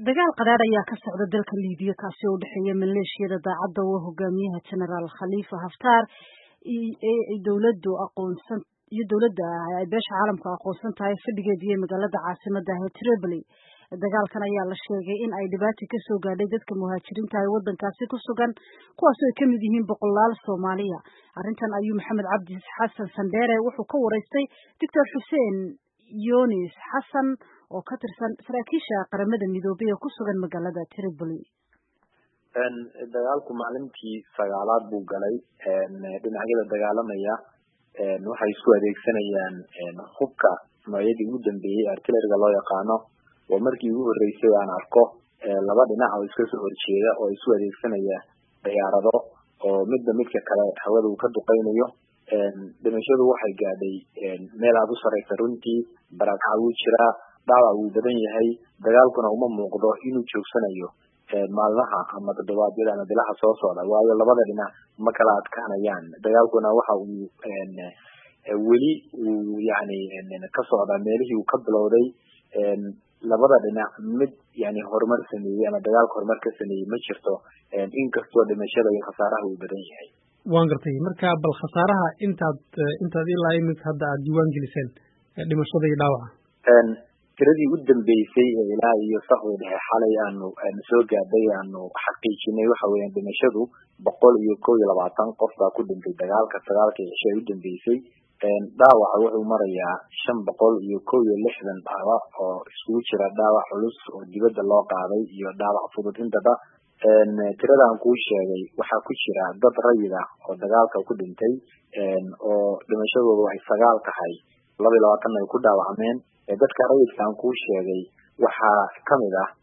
dagaal qaraar ayaa ka socda dalka Liibiya kaasi oo u dhexeeya maleeshiyada daacadda oo hogaamiyaha General Khalifa Haftar iyo dowladda ay beesha caalamku aqoonsan tahay fadhigeedii magaalada caasimadda ah Tripoli. Dagaalkan ayaa la sheegay in ay dhibaato ka soo gaadhay dadka muhaajiriinta ah ee waddankaasi ku sugan kuwaas oo ay ka mid yihiin boqolaal Soomaaliya. Arrintan ayuu Maxamed Cabdi Xasan Sandheere wuxuu ka wareystay Dr. Xuseen Yunis Xasan oo ka tirsan saraakiisha qaramada midoobay ee ku sugan magaalada Tripoli. Dagaalku maalintii 9aad buu galay dhinacyada dagaalamaya waxay isku adeegsanayaan hubka noocyadii ugu dambeeyay artilleriga loo yaqaano oo markii ugu horeysay aan arko laba dhinac oo iska soo horjeeda oo isku adeegsanaya diyaarado oo midka kale hawada uu ka duqeynayo dhimashadu waxay gaadhay meel aad u sareysa runtii barakac uu jira dhaawac uu badan yahay dagaalkuna uma muuqdo inuu joogsanayo maalmaha ama toddobaadyada ama bilaha soo socda waayo labada dhinac ma kala adkaanayaan dagaalkuna waxa uu weli uu ka socda meelihii uu ka bilowday labada dhinac mid horumar sameeyay ama dagaalka horumar ka sameeyay ma jirto inkastoo dhimashada iyo khasaaraha uu badan yahay waan gartay marka bal khasaaraha intaad ilaa imid hadda aad diiwaan geliseen dhimashada iyo dhaawaca tiradii u dambeysay ilaa iyo saxda dhexe xalay aanu soo gaadhay aanu xaqiijinay waxa weeyaan dhimashadu 121 qof baa ku dhintay dagaalka 9 cisho u dambeysay dhaawaca wuxuu marayaa 561 dhaawac oo isugu jira dhaawac culus oo dibadda loo qaaday iyo dhaawac fudud intaba tirada aan kuu sheegay waxaa ku jira dad rayid ah oo dagaalka ku dhintay oo dhimashadoodu ay 9 tahay 22 ay ku dhaawacmeen dadka rayidka aan kuu sheegay waxaa kamid ah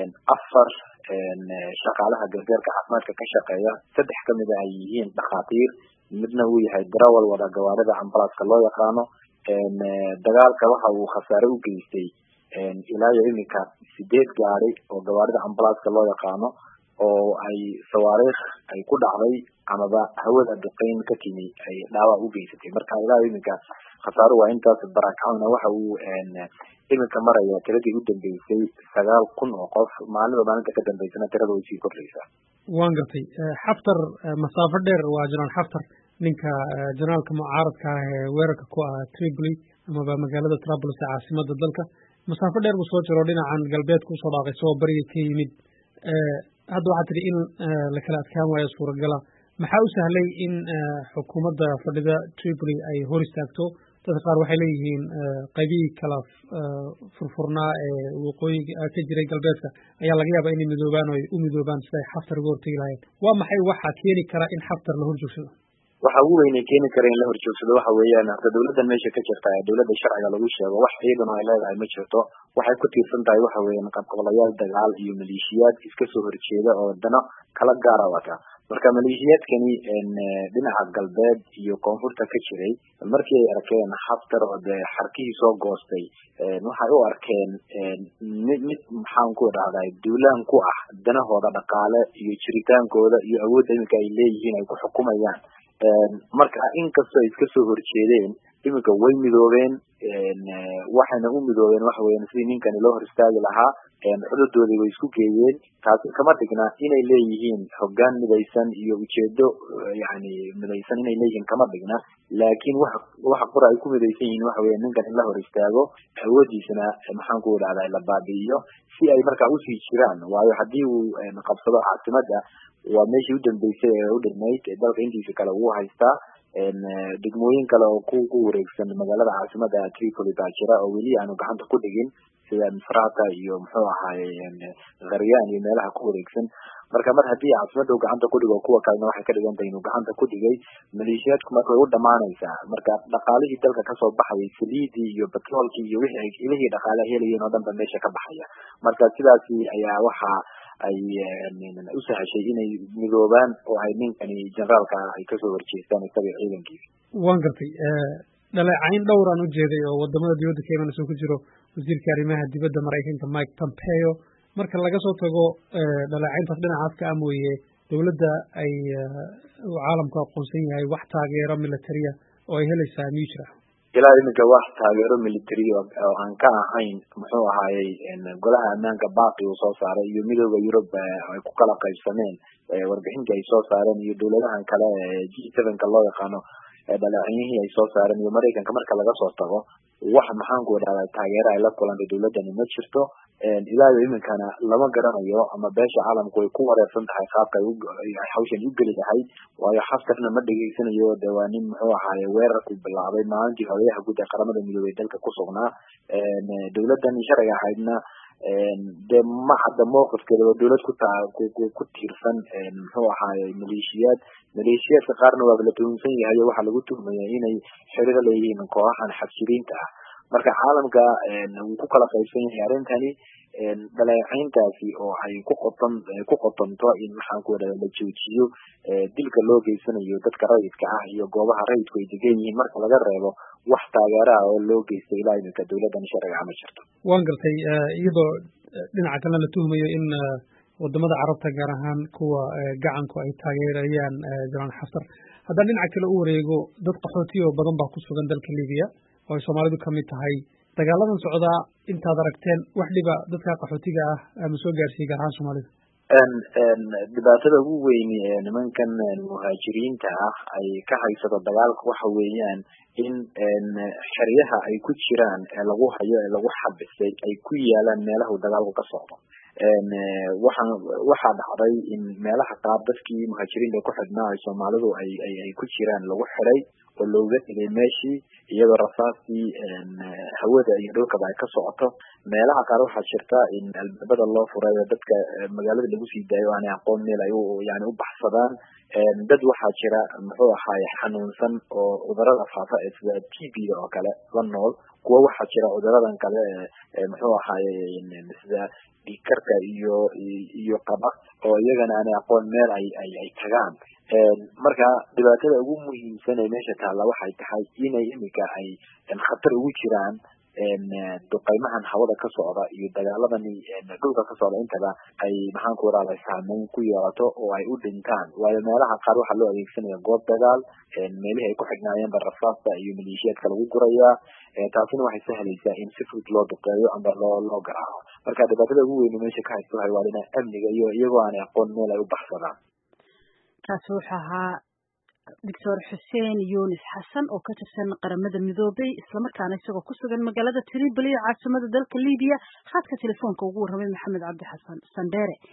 4 shaqaalaha gargaarka caafimaadka ka shaqeeya 3 kamid ay yihiin dhakhaatiir midna uu yahay darawal wada gawaarida ambulance loo yaqaano dagaalka waxa uu khasaare u geystay ilaa iyo imika 8 gaari oo gawaarida ambulance loo yaqaano oo ay sawaariikh ay ku dhacday amaba hawada duqeyn ka timi ay dhaawac u geysatay marka ilaa imika khasaaro waa intaas barakacna waxa uu imika maraya tiradii u dambeysay 9,000 oo qof maalinta ka dambeysana tirada way sii kordhaysaa waan gartay Haftar masaafo dheer waa General Haftar ninka generaalka mucaaradka ah ee weerarka ku ah Tripoli amaba magaalada Tripoli caasimadda dalka masaafo dheer uu soo jiro dhinacan galbeedka u soo dhaaqay soo bariga ka yimid hadda waxaa tiri in la kala adkaan waayo suuragala maxaa u sahlay in xukuumadda fadhida Tripoli ay hor istaagto dadka qaar waxay leeyihiin qaybihii kala furfurnaa ee waqooyiga ka jiray galbeedka ayaa laga yaabaa inay midoobaan oo ay u midoobaan sida ay Haftar uga hortagi lahayd waa maxay waxa keeni kara in Haftar la horjoogsado waxa ugu weyn ee keeni kara in la horjoogsado waxa weeyaan dawladda meesha ka jirta ee dawladda sharciga lagu sheego wax ciidan oo ay leedahay ma jirto waxay ku tiirsan tahay waxa weeyaan qabqablayaal dagaal iyo maleeshiyaad iska soo horjeeda oo dano kala gaar ah wata marka maleeshiyaadkani dhinaca galbeed iyo koonfurta ka jiray markii ay arkeen Haftar oo xarkii soo goostay waxay u arkeen mid maxaan ku dhahday duulaan ku ah danahooda dhaqaale iyo jiritaankooda iyo awoodda imika ay leeyihiin ay ku xukumayaan marka inkastoo iska soo horjeedeen imika way midoobeen waxayna u midoobeen waxa weeyaan sidii ninkani loo hor istaagi lahaa xuduudoodii way isku geeyeen taasi kama dhigna inay leeyihiin hoggaan midaysan iyo ujeedo midaysan inay leeyihiin kama dhigna laakiin waxa qura ay ku midaysan yihiin waxa weeyaan ninkan in la hor istaago awoodiisana maxaan ku dhahdaa la baabi'iyo si ay markaa usii jiraan waayo haddii uu qabsado caasimadda waa meeshii u dambeysay ee u dhignayd dalka intiisa kale uu haystaa degmooyin kale oo ku wareegsan magaalada caasimadda Tripoli baa jira oo weli aanu gacanta ku dhigin sida Misrata iyo muxuu ahaay Qaryaan iyo meelaha ku wareegsan marka mar haddii caasimadda uu gacanta ku dhigo kuwa kalena waxay ka dhigan tahay inuu gacanta ku dhigay maleeshiyaadku marka way u dhamaanaysaa marka dhaqaalihii dalka kasoo baxayay saliidii iyo batroolkii iyo wixii dhaqaale helayeen oo dhan ba meesha ka baxaya marka sidaasi ayaa waxa ay u sahashay inay midoobaan oo ay ninkani generaalka ay kasoo horjeestaan isaga ciidankiisa waan gartay dhaleecayn dhowr aan u jeeday oo wadamada dibadda ka imanaysa ku jiro wasiirka arrimaha dibadda Mareykanka Mike Pompeo marka laga soo tago dhaleecayntaas dhinacaas ka mooyee dawladda ay caalamka aqoonsan yahay wax taageero militariya oo ay helaysaa miyuu jira ilaa iminka wax taageero military oo aan ka ahayn muxuu ahaayey golaha ammaanka baaqi uu soo saaray iyo midowda Yurub ay ku kala qaybsameen warbixintii ay soo saareen iyo dawladahan kale G7-ka loo yaqaano dhaleeceynihii ay soo saareen iyo Mareykanka marka laga soo tago wax maxaan ku wadaagay taageero ay la kulantay dawladani ma jirto ilaa iminkana lama garanayo ama beesha caalamku ay ku wareersan tahay qaabka ay hawshan u geli lahayd waayo Xaftarna ma dhageysanayo dawaanin muxuu ahaayey weerarku bilaabay maalintii hooyaha guud ee qaramada midoobay dalka ku sugnaa dawladan sharciga ahaydna de ma hadda mowqifkeeda waa dawlad ku tiirsan muxuu ahaayey maleeshiyaadka qaarna waa la tuhunsan yahay waxa lagu tuhmaya inay xiriir leeyihiin kooxahan xabsiriinta ah marka caalamka uu ku kala qaybsan yahay arrintani dhaleecayntaasi oo ay ku qotonto in maxaan ku wadaagay la joojiyo dilka loo geysanayo dadka rayidka ah iyo goobaha rayidku ay degan yihiin marka laga reebo wax taageero ah oo loo geystay ilaa iminka dawladan sharciga ma jirto waan gartay iyadoo dhinaca kale la tuhmayo in wadamada carabta gaar ahaan kuwa gacanku ay taageerayaan General Xaftar haddana dhinaca kale u wareego dad qaxootiyo badan baa ku sugan dalka Liibiya oo ay Soomaalidu ka mid tahay dagaaladan socda intaad aragteen wax dhiba dadka qaxootiga ah ama soo gaarsiiyay gaar ahaan Soomaalida dhibaatada ugu weyn ee nimankan muhaajiriinta ah ay ka haysato dagaalka waxa weeyaan in xeryaha ay ku jiraan ee lagu hayo ee lagu xabisay ay ku yaalaan meelaha dagaalku ka socdo waxaa dhacday in meelaha qaar dadkii muhaajiriinta ku xidhnaa ay Soomaalidu ay ku jiraan lagu xiray oo looga dhigay meeshii iyadoo rasaastii hawada iyo dhulkaba ay ka socoto meelaha qaar waxaa jirta in albaabada loo furay oo dadka magaalada lagu sii daayo aan aqoon meel ay u baxsadaan dad waxaa jira muxuu ahaay xanuunsan oo cudurada faafa sida TB-da oo kale la nool kuwa waxaa jira cuduradan kale muxuu ahaay sida dhiigkarka iyo qaba oo iyagana aan aqoon meel ay tagaan marka dhibaatada ugu muhiimsan ee meesha taala waxay tahay inay imika ay khatar ugu jiraan duqeymahan hawada ka socda iyo dagaaladan dhulka ka socda intaba ay maxaan ku wadaagay saameyn ku yeelato oo ay u dhintaan waayo meelaha qaar waxaa loo adeegsanaya goob dagaal meelihii ay ku xignaayeen rasaasta iyo maleeshiyaadka lagu gurayaa taasina waxay sahlaysaa in si fudud loo duqeeyo ama loo garaaco marka dhibaatada ugu weyn meesha ka haysto waa dhinaca amniga iyo iyagoo aan aqoon meel ay u baxsadaan kaasi wuxuu ahaa Dr. Xuseen Yunis Xasan oo ka tirsan qaramada midoobay isla markaana isagoo ku sugan magaalada Tripoli caasimada dalka Liibiya khadka telefoonka ugu warramay Maxamed Cabdi Xasan Sandere